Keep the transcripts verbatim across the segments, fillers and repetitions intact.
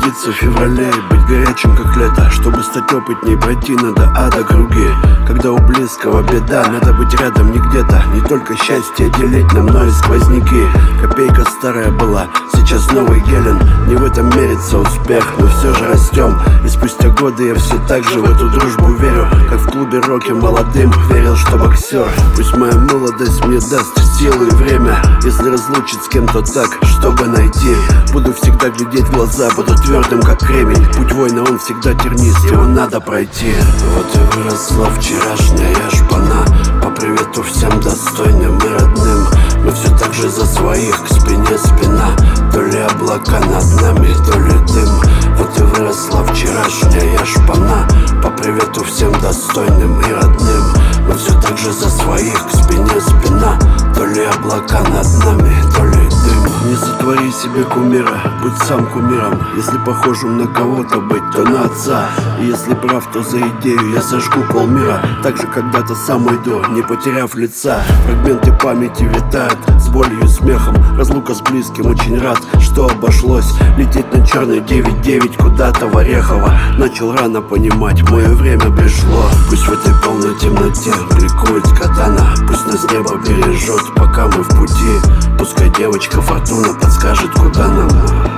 родиться в феврале и быть горячим как лето. Чтобы стать опытней, пройти надо ада круги. Когда у близкого беда, надо быть рядом, не где-то. Не только счастье делить на мной сквозняки. Копейка старая была, сейчас новый гелен. Не в этом мерится успех, но все же растем. И спустя годы я все так же в эту дружбу верю, как в клубе роки молодым верил, что боксер. Пусть моя молодость мне даст силу и время, если разлучить с кем-то так, чтобы найти. Буду всегда глядеть в глаза, буду твердым как кремень. Путь воина, он всегда тернист, его надо пройти. Вот и выросла вчерашняя шпана. По привету всем достойным и родным. Мы все так же за своих, к спине спина. То ли облака над нами, то ли дым. Вот и выросла вчерашняя шпана. По привету всем достойным и родным. Мы все так же за своих, к спине спина. То ли облака над нами, то ли дым. Не сотвори себе кумира, будь сам кумиром. Если похожим на кого-то быть, то на отца. И если прав, то за идею я сожгу полмира. Так же когда-то сам уйду, не потеряв лица. Фрагменты памяти витают с болью и смехом. Разлука с близким, очень рад, что обошлось. Лететь на черный девять девять куда-то в Орехово. Начал рано понимать, мое время пришло. Пусть в этой полной темноте бликует катана. Пусть нас небо бережет, пока мы в пути. Пускай девочка Фортуна подскажет, куда нам,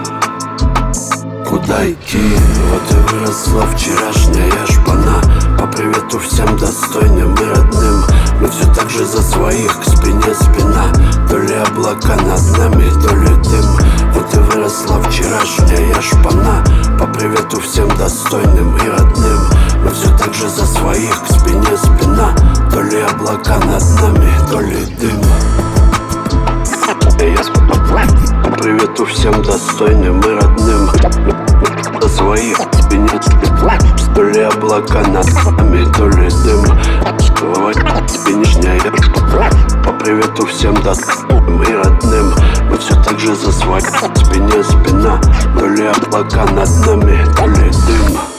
куда идти. Вот и выросла вчерашняя шпана. По привету всем достойным и родным. Мы все так же за своих, к спине спина. То ли облака над нами, то ли дым. Вот и выросла вчерашняя шпана. По привету всем достойным и родным. Мы все так же за своих, к спине спина. То ли облака над нами, то ли дым. По привету всем достойным и родным. За своих, к спине спина. То ли облака над нами, то ли дым. Спинешняя шпана. По привету всем достойным и родным. Мы все так же за своих, к спине спина. То ли облака над нами, то ли дым.